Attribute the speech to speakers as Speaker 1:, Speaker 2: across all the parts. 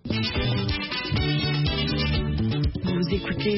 Speaker 1: Vous écoutez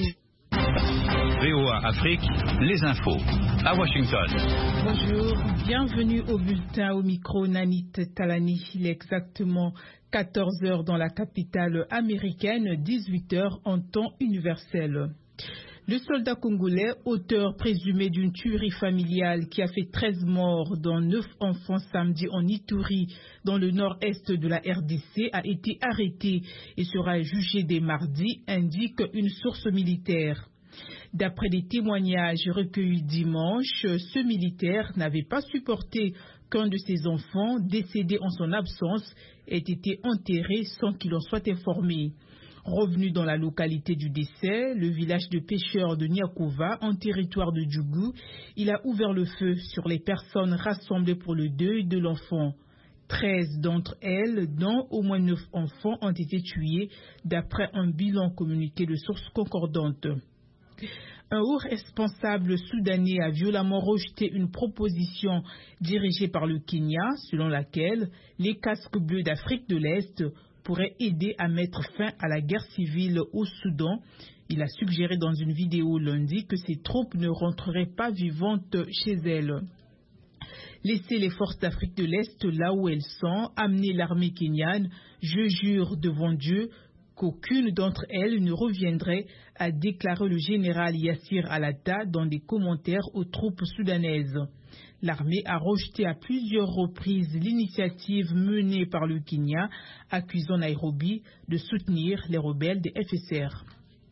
Speaker 2: VOA Afrique, les infos, à Washington.
Speaker 3: Bonjour, bienvenue au bulletin au micro Nanit Talani. Il est exactement 14 h dans la capitale américaine, 18 h en temps universel. Le soldat congolais, auteur présumé d'une tuerie familiale qui a fait 13 morts dont 9 enfants samedi en Ituri, dans le nord-est de la RDC, a été arrêté et sera jugé dès mardi, indique une source militaire. D'après des témoignages recueillis dimanche, ce militaire n'avait pas supporté qu'un de ses enfants, décédé en son absence, ait été enterré sans qu'il en soit informé. Revenu dans la localité du décès, le village de pêcheurs de Niakova, en territoire de Djougou, il a ouvert le feu sur les personnes rassemblées pour le deuil de l'enfant. 13 d'entre elles, dont au moins 9 enfants, ont été tués, d'après un bilan communiqué de sources concordantes. Un haut responsable soudanais a violemment rejeté une proposition dirigée par le Kenya, selon laquelle les casques bleus d'Afrique de l'Est pourraient aider à mettre fin à la guerre civile au Soudan. Il a suggéré dans une vidéo lundi que ces troupes ne rentreraient pas vivantes chez elles. Laisser les forces d'Afrique de l'Est là où elles sont, amener l'armée kenyane, je jure devant Dieu qu'aucune d'entre elles ne reviendrait, a déclaré le général Yassir Alata dans des commentaires aux troupes soudanaises. L'armée a rejeté à plusieurs reprises l'initiative menée par le Kenya, accusant Nairobi de soutenir les rebelles des FSR.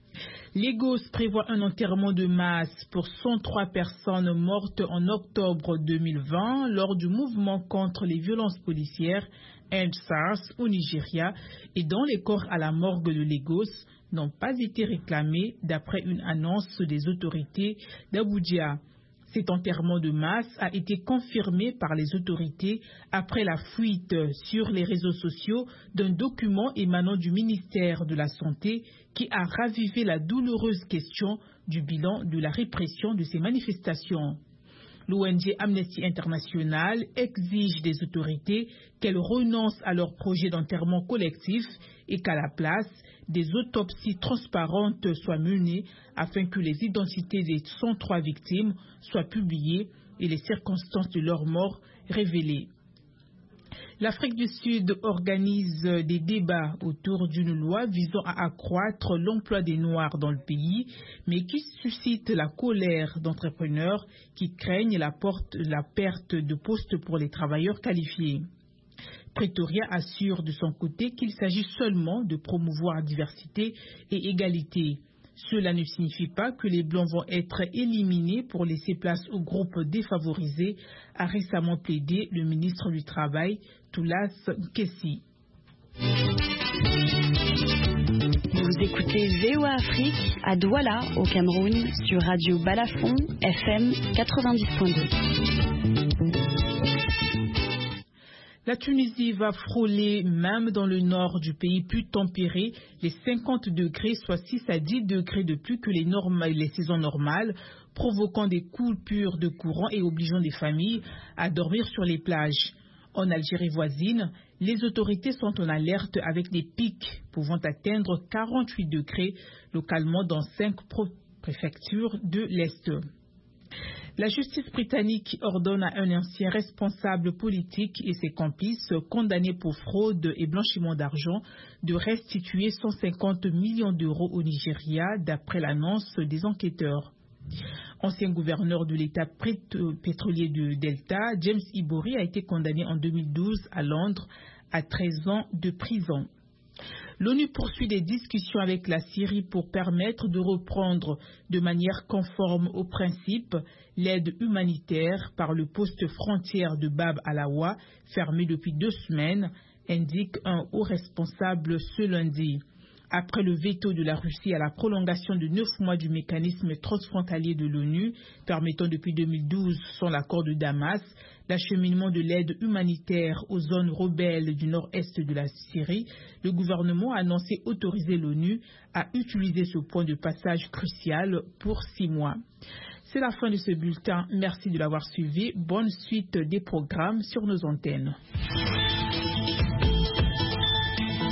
Speaker 3: Lagos prévoit un enterrement de masse pour 103 personnes mortes en octobre 2020 lors du mouvement contre les violences policières EndSARS au Nigeria, et dont les corps à la morgue de Lagos n'ont pas été réclamés d'après une annonce des autorités d'Abuja. Cet enterrement de masse a été confirmé par les autorités après la fuite sur les réseaux sociaux d'un document émanant du ministère de la Santé qui a ravivé la douloureuse question du bilan de la répression de ces manifestations. L'ONG Amnesty International exige des autorités qu'elles renoncent à leur projet d'enterrement collectif et qu'à la place, des autopsies transparentes soient menées afin que les identités des 103 victimes soient publiées et les circonstances de leur mort révélées. L'Afrique du Sud organise des débats autour d'une loi visant à accroître l'emploi des Noirs dans le pays, mais qui suscite la colère d'entrepreneurs qui craignent la perte de postes pour les travailleurs qualifiés. Pretoria assure de son côté qu'il s'agit seulement de promouvoir diversité et égalité. Cela ne signifie pas que les Blancs vont être éliminés pour laisser place aux groupes défavorisés, a récemment plaidé le ministre du Travail, Toulas Nkessi.
Speaker 1: Vous écoutez VOA Afrique à Douala, au Cameroun, sur Radio Balafon, FM 90.2.
Speaker 3: La Tunisie va frôler, même dans le nord du pays plus tempéré, les 50 degrés, soit 6 à 10 degrés de plus que les saisons normales, provoquant des coupures de courant et obligeant des familles à dormir sur les plages. En Algérie voisine, les autorités sont en alerte avec des pics pouvant atteindre 48 degrés localement dans 5 préfectures de l'Est. La justice britannique ordonne à un ancien responsable politique et ses complices condamnés pour fraude et blanchiment d'argent de restituer 150 millions d'euros au Nigeria d'après l'annonce des enquêteurs. Ancien gouverneur de l'État pétrolier de Delta, James Ibori a été condamné en 2012 à Londres à 13 ans de prison. L'ONU poursuit des discussions avec la Syrie pour permettre de reprendre de manière conforme aux principes l'aide humanitaire par le poste frontière de Bab al-Awa, fermé depuis 2 semaines, indique un haut responsable ce lundi. Après le veto de la Russie à la prolongation de 9 mois du mécanisme transfrontalier de l'ONU, permettant depuis 2012, sans l'accord de Damas, l'acheminement de l'aide humanitaire aux zones rebelles du nord-est de la Syrie, le gouvernement a annoncé autoriser l'ONU à utiliser ce point de passage crucial pour 6 mois. C'est la fin de ce bulletin. Merci de l'avoir suivi. Bonne suite des programmes sur nos antennes.